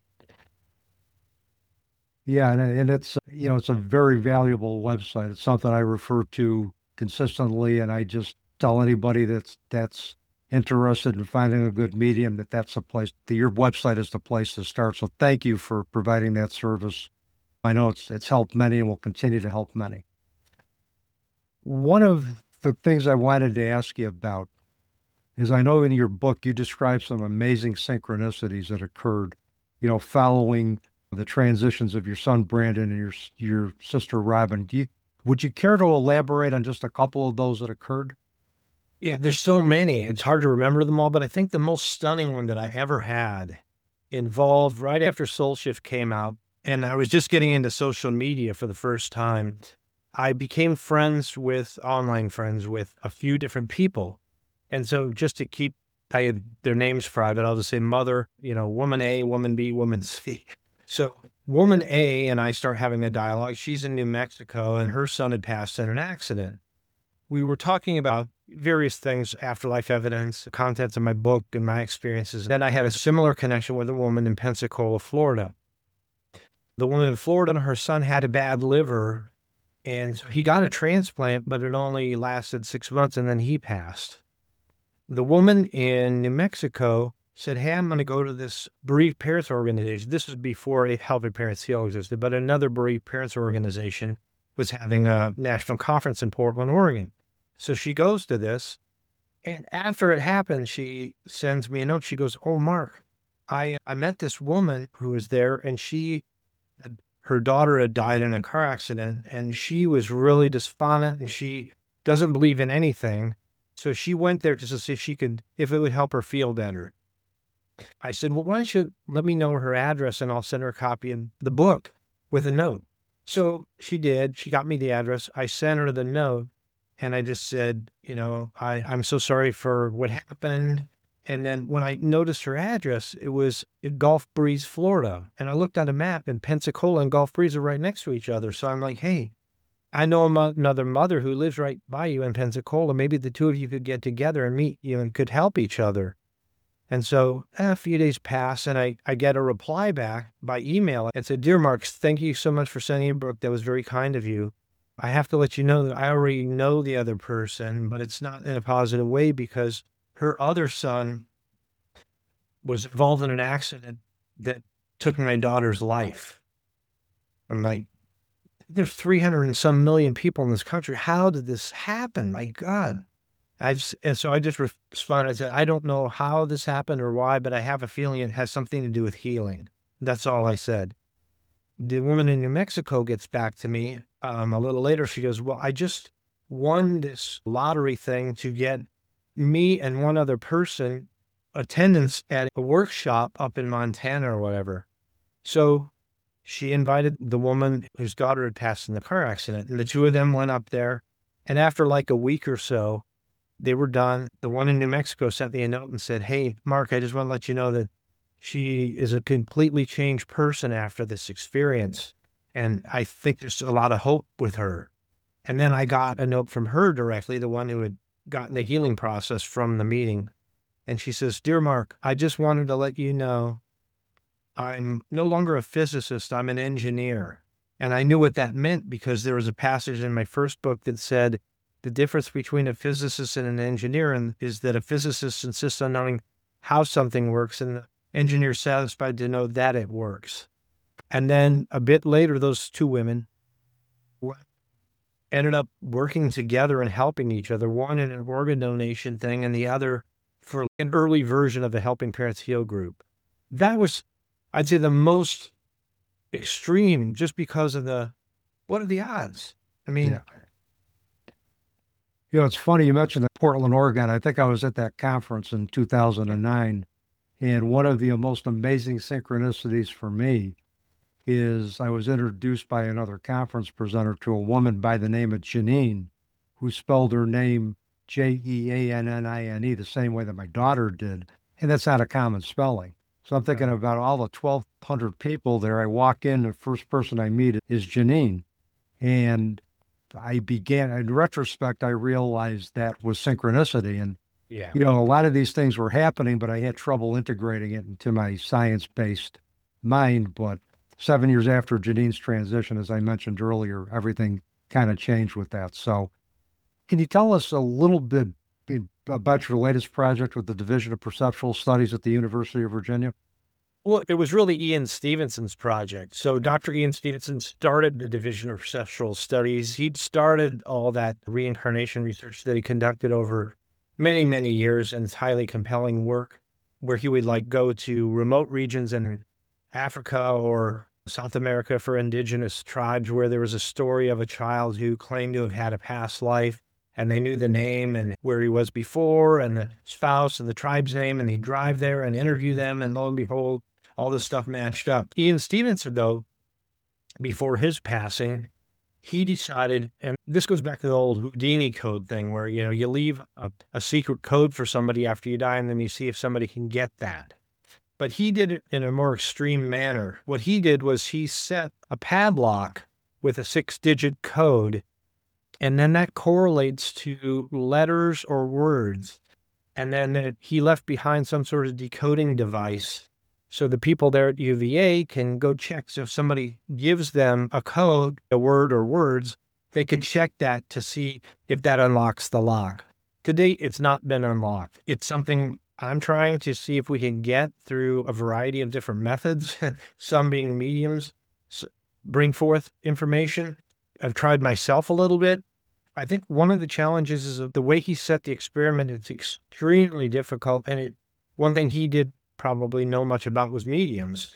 Yeah, and, and it's, you know, it's a very valuable website. It's something I refer to consistently, and I just tell anybody that's that's interested in finding a good medium that that's the place, that your website is the place to start. So thank you for providing that service. I know it's it's helped many and will continue to help many. One of the things I wanted to ask you about is I know in your book you describe some amazing synchronicities that occurred, you know, following the transitions of your son Brandon and your your sister Robin. Do you, would you care to elaborate on just a couple of those that occurred? Yeah, there's so many. It's hard to remember them all, but I think the most stunning one that I ever had involved right after Soul Shift came out, and I was just getting into social media for the first time. I became friends with, online friends with a few different people. And so just to keep I had their names private, I'll just say mother, you know, woman A, woman B, woman C. So woman A and I start having a dialogue. She's in New Mexico and her son had passed in an accident. We were talking about various things, afterlife evidence, the contents of my book and my experiences. Then I had a similar connection with a woman in Pensacola, Florida. The woman in Florida, her son had a bad liver, and so he got a transplant, but it only lasted six months and then he passed. The woman in New Mexico said, hey, I'm going to go to this bereaved parents organization. This was before a Helping Parents Heal existed, but another bereaved parents organization was having a national conference in Portland, Oregon. So she goes to this, and after it happened, she sends me a note. She goes, oh, Mark, I, I met this woman who was there, and she had her daughter had died in a car accident, and she was really despondent, and she doesn't believe in anything. So she went there just to see if she could, if it would help her feel better. I said, well, why don't you let me know her address and I'll send her a copy of the book with a note. So she did. She got me the address. I sent her the note and I just said, you know, I, I'm so sorry for what happened. And then when I noticed her address, it was in Gulf Breeze, Florida. And I looked on a map and Pensacola and Gulf Breeze are right next to each other. So I'm like, hey, I know another mother who lives right by you in Pensacola. Maybe the two of you could get together and meet you and could help each other. And so a few days pass and I, I get a reply back by email and said, dear Mark, thank you so much for sending a book. That was very kind of you. I have to let you know that I already know the other person, but it's not in a positive way because her other son was involved in an accident that took my daughter's life. I'm like, there's three hundred and some million people in this country. How did this happen? My God. I've, and so I just responded, I said, I don't know how this happened or why, but I have a feeling it has something to do with healing. That's all I said. The woman in New Mexico gets back to me um, a little later. She goes, well, I just won this lottery thing to get me and one other person attendance at a workshop up in Montana or whatever. So she invited the woman whose daughter had passed in the car accident, and the two of them went up there. And after like a week or so, they were done. The one in New Mexico sent me a note and said, hey, Mark, I just want to let you know that she is a completely changed person after this experience. And I think there's a lot of hope with her. And then I got a note from her directly, the one who had gotten the healing process from the meeting. And she says, dear Mark, I just wanted to let you know I'm no longer a physicist, I'm an engineer. And I knew what that meant because there was a passage in my first book that said the difference between a physicist and an engineer is that a physicist insists on knowing how something works and the engineer is satisfied to know that it works. And then a bit later, those two women ended up working together and helping each other, one in an organ donation thing and the other for an early version of the Helping Parents Heal group. That was, I'd say, the most extreme just because of the, what are the odds? I mean, Yeah. You know, it's funny you mentioned Portland, Oregon. I think I was at that conference in two thousand nine. And one of the most amazing synchronicities for me is I was introduced by another conference presenter to a woman by the name of Janine, who spelled her name J E A N N I N E the same way that my daughter did. And that's not a common spelling. So I'm thinking about all the twelve hundred people there. I walk in, the first person I meet is Janine. And I began, in retrospect, I realized that was synchronicity. And, yeah. you know, a lot of these things were happening, but I had trouble integrating it into my science-based mind. But seven years after Janine's transition, as I mentioned earlier, everything kind of changed with that. So can you tell us a little bit about your latest project with the Division of Perceptual Studies at the University of Virginia? Well, it was really Ian Stevenson's project. So Doctor Ian Stevenson started the Division of Perceptual Studies. He'd started all that reincarnation research that he conducted over many, many years, and it's highly compelling work where he would like go to remote regions in Africa or South America for indigenous tribes where there was a story of a child who claimed to have had a past life, and they knew the name and where he was before and the spouse and the tribe's name, and he'd drive there and interview them, and lo and behold, all this stuff matched up. Ian Stevenson, though, before his passing, he decided, and this goes back to the old Houdini code thing where, you know, you leave a, a secret code for somebody after you die, and then you see if somebody can get that. But he did it in a more extreme manner. What he did was he set a padlock with a six-digit code, and then that correlates to letters or words. And then it, he left behind some sort of decoding device. So the people there at U V A can go check. So if somebody gives them a code, a word or words, they can check that to see if that unlocks the lock. To date, it's not been unlocked. It's something I'm trying to see if we can get through a variety of different methods, some being mediums, bring forth information. I've tried myself a little bit. I think one of the challenges is the way he set the experiment. It's extremely difficult. And it, one thing he did probably know much about was mediums.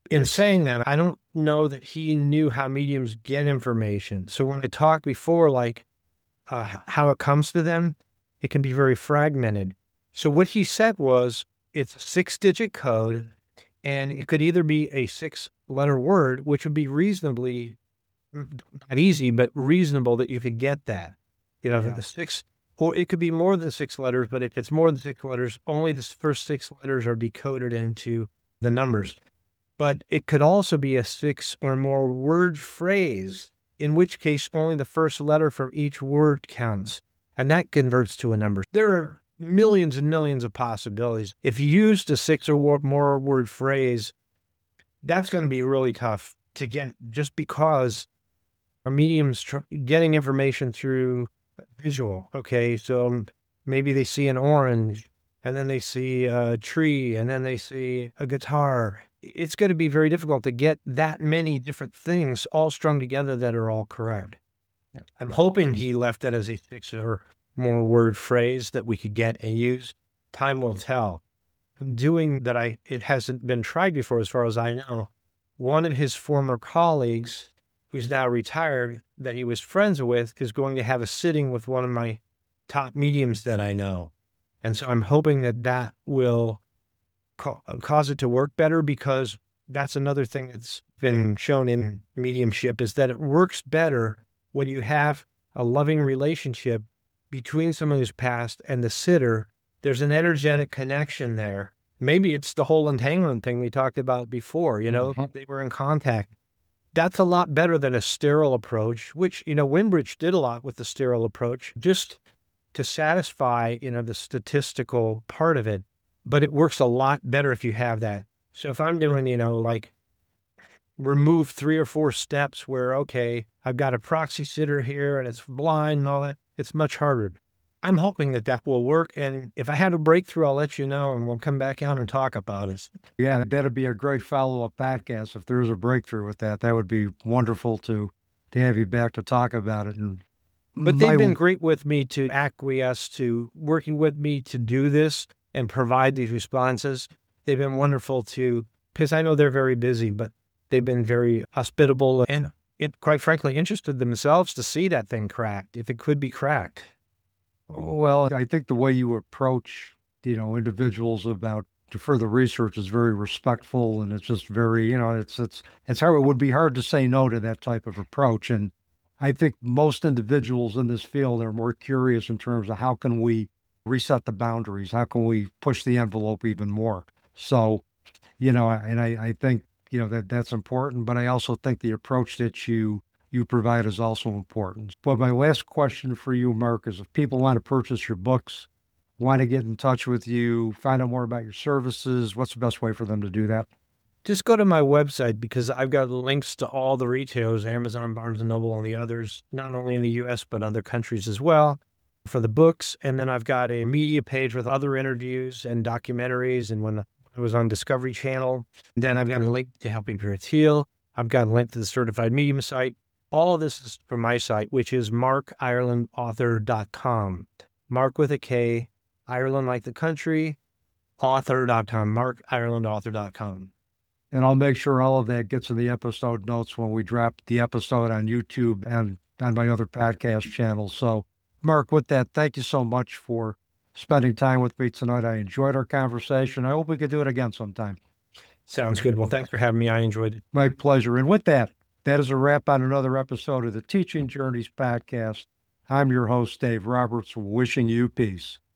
in saying that, I don't know that he knew how mediums get information. So when I talked before, like uh, how it comes to them, it can be very fragmented. So what he said was, it's a six-digit code, and it could either be a six-letter word, which would be reasonably, not easy, but reasonable that you could get that. You know, Yeah. the six, or it could be more than six letters, but if it's more than six letters, only the first six letters are decoded into the numbers. But it could also be a six or more word phrase, in which case only the first letter from each word counts, and that converts to a number. There are millions and millions of possibilities. If you used a six or more word phrase, that's going to be really tough to get, just because our mediums tr- getting information through visual. Okay, so maybe they see an orange, and then they see a tree, and then they see a guitar. It's going to be very difficult to get that many different things all strung together that are all correct. I'm hoping he left that as a six or more word phrase that we could get and use. Time will tell. Doing that, I it hasn't been tried before, as far as I know. One of his former colleagues, who's now retired, that he was friends with, is going to have a sitting with one of my top mediums that I know. And so I'm hoping that that will ca- cause it to work better, because that's another thing that's been shown in mediumship, is that it works better when you have a loving relationship between someone who's passed and the sitter. There's an energetic connection there. Maybe it's the whole entanglement thing we talked about before, you know, Mhm. they were in contact. That's a lot better than a sterile approach, which, you know, Winbridge did a lot with the sterile approach, just to satisfy, you know, the statistical part of it. But it works a lot better if you have that. So if I'm doing, you know, like remove three or four steps where, okay, I've got a proxy sitter here and it's blind and all that, it's much harder. I'm hoping that that will work. And if I had a breakthrough, I'll let you know, and we'll come back out and talk about it. Yeah, that'd be a great follow-up podcast. If there's a breakthrough with that, that would be wonderful to to have you back to talk about it. And But my- they've been great with me to acquiesce to working with me to do this and provide these responses. They've been wonderful to, because I know they're very busy, but they've been very hospitable and, it, quite frankly, interested themselves to see that thing cracked, if it could be cracked. Well, I think the way you approach, you know, individuals about to further research is very respectful, and it's just very, you know, it's it's it's hard. It would be hard to say no to that type of approach. And I think most individuals in this field are more curious in terms of how can we reset the boundaries, how can we push the envelope even more. So, you know, and I I think you know that that's important, but I also think the approach that you you provide is also important. But my last question for you, Mark, is if people want to purchase your books, want to get in touch with you, find out more about your services, what's the best way for them to do that? Just go to my website, because I've got links to all the retailers, Amazon, Barnes and Noble, and the others, not only in the U S, but other countries as well, for the books. And then I've got a media page with other interviews and documentaries. And when I was on Discovery Channel, then I've got a link to Helping Spirits Heal. I've got a link to the Certified Medium site. All of this is from my site, which is mark ireland author dot com. Mark with a K, Ireland like the country, author dot com, mark ireland author dot com. And I'll make sure all of that gets in the episode notes when we drop the episode on YouTube and on my other podcast channels. So, Mark, with that, thank you so much for spending time with me tonight. I enjoyed our conversation. I hope we could do it again sometime. Sounds good. Well, thanks for having me. I enjoyed it. My pleasure. And with that, that is a wrap on another episode of the Teaching Journeys podcast. I'm your host, Dave Roberts, wishing you peace.